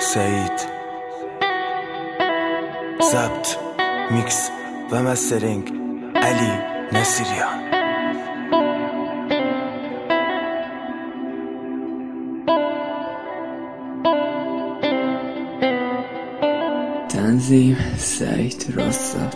سعید. ضبط، میکس و مسترینگ علی نصیریان. تنظیم سعید راستاد.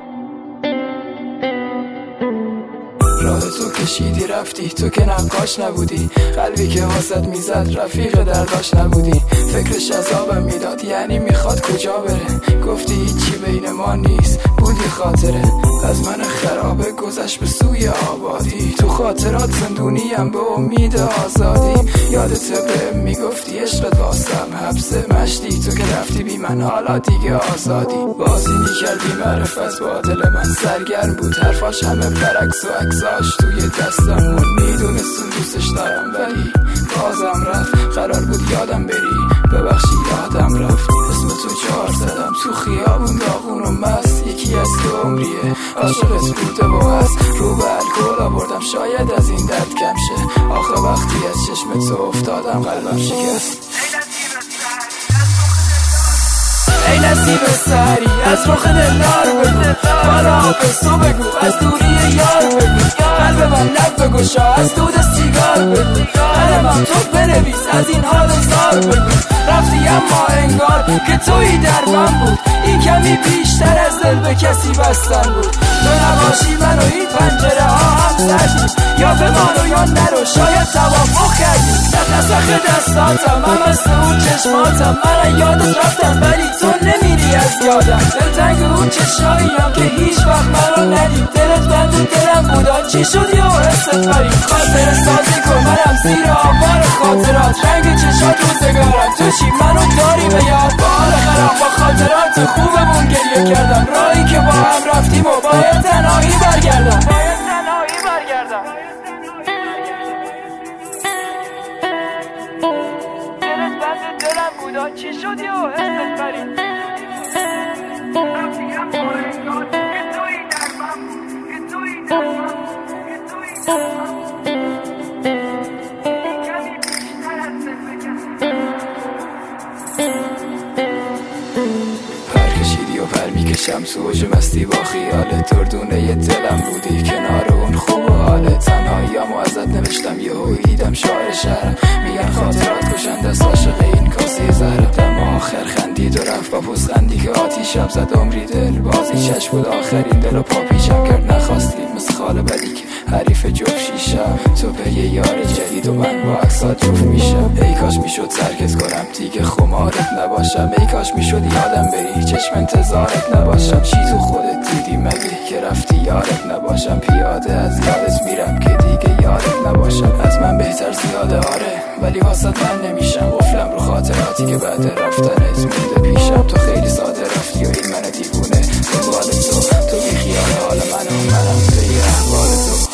راه تو کشیدی رفتی، تو که نقاش نبودی، قلبی که واسط میزد رفیق درداش نبودی. فکرش عذابم میداد، یعنی میخواد کجا بره. گفتی هیچی بین ما نیست، بودی خاطره از من خرابه گذشت به سوی آبادی. تو خاطرات زندونیم به امید آزادی. یادت به میگفتی عشقت واسم حبسه مشتی، تو که رفتی بی من حالا دیگه آزادی. بازی میکردی معرفت با دل من سرگرم بود، حرفاش همه برعکس و عکساش توی دستم. میدونستون دوستش دارم ولی بازم رفت. قرار بود یادم بری، ببخشی یادم رفت. اسم تو جار زدم تو خیابون داغون و مست، یکی از تو عمریه عاشقت بوده و هست. رو به الکل آوردم شاید از این درد کم شه، آخه وقتی از چشم تو افتادم قلبم شکست. ای نصیب سری از رخ دلدار بگو، حالا حافظ تو بگو، از دوری یار بگو. قلب من لب بگشا، از دود سیگار بگو. قلبم تو بنویس، از این حال زار بگو. رفتی اما انگار که تویی در من بود، این کمی بیشتر از دل به کسی بستن بود. تو نباشی من و این پنجره ها هم زدیم، یا بمانو یا نرو شاید توافق کردیم. نسخ دستاتم هم مثل اون چشماتم، من یادت رفتم ولی تو نمیری از یادم. دلتنگ اون چشاییم که هیچ وقت منو ندید. دلت بند دلم بودا چی شد یا حست فرید. خاطر سازی کن منم زیر آوار خاطرات، رنگ چشات روزگارم تو چی منو داری به یاد. بار خراب با خاطرات خوبمون گریه کردم، راهی که با هم رفتیم و باید تنهایی برگردم. دلت بند دلم بودا چی شد یا حست فرید. پرکشیدی و پر میکشم تو اوج مستی با خیالت. دردونه دلم بودی کنار اون خوب و حالت. تنهاییامو ازت نوشتم یهو دیدم شاعر شهرم. میگن خاطرات کشنده است عاشق این کاسه زهرم. دم آخر خندید و رفت با پوزخندی که آتیشم زد عمری. دل بازی چشم بود آخرین دل و پا پیشم کرد. نخواستی مثل خاله بدی که حریف جفت شیشم. تو به یه یار جدید و من با عکسات جفت میشم. ای کاش میشد سرکز کنم دیگه خمارت نباشم. ای کاش میشد یادم بری چشم انتظارت نباشم. چی تو خودت دیدی مگه که رفتی یارت نباشم. پیاده از یادت میرم که دیگه یارت نباشم. از من بهتر زیاده آره ولی واسط من نمیشم. قفلم رو خاطراتی که بعد رفتنت مونده پیشم. تو خیلی ساده رفتی و این من دیوونه دنبال تو بی خیال حال منم توی احوال تو.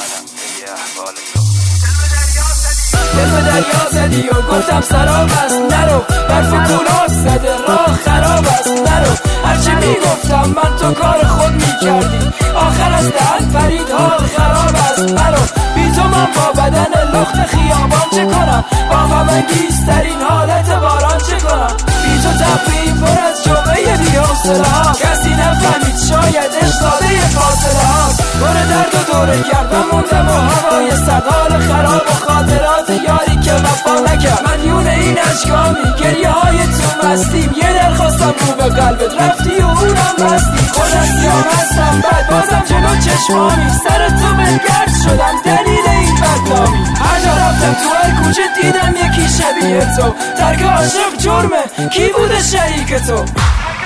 دل به دریا زدی و گفتم سراب است نرو. برف کولاک زده راه خراب است نرو. هرچی میگفتم من تو کار خود میکردی. آخر از دهن پرید حال خراب است نرو. بی تو من با بدن لخت خیابان چه کنم. با غم انگیزترین حالت باران چه کنم. بی تو تفریم پر از جمعه بی حوصله ها. کسی نفهمید شاید اشتاده فاصله هاست. پر درد و دوره گردم موندم و هوای سرد. حال خراب و خاطرات یاری که وفا نکرد. مدیون این اشکامی گریه های تو مستیم. یه درخواستم رو به قلبت رفتی و اونم بستی. خود از سیام هستم بعد بازم جلو چشمامی. سر تو بلگرد شدم دلیل این بدنامی. هر جا رفتم تو هر کوچه دیدم یکی شبیه تو. ترک عاشق جرمه کی بوده شریک تو.